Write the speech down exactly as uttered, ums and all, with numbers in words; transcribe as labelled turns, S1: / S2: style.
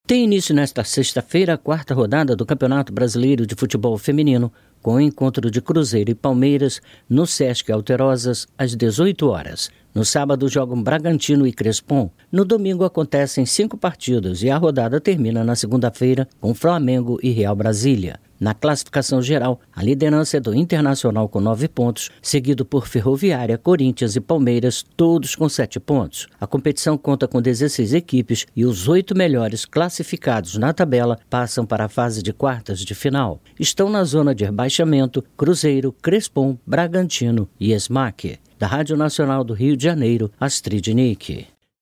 S1: Tem início nesta sexta-feira a quarta rodada do Campeonato Brasileiro de Futebol Feminino, com o encontro de Cruzeiro e Palmeiras no Sesc Alterosas, às dezoito horas. No sábado jogam Bragantino e Crespon. No domingo acontecem cinco partidos e a rodada termina na segunda-feira com Flamengo e Real Brasília. Na classificação geral, a liderança é do Internacional com nove pontos, seguido por Ferroviária, Corinthians e Palmeiras, todos com sete pontos. A competição conta com dezesseis equipes e os oito melhores classificados na tabela passam para a fase de quartas de final. Estão na zona de rebaixamento Cruzeiro, Crespon, Bragantino e Smack. Da Rádio Nacional do Rio de Janeiro, Astrid Nick.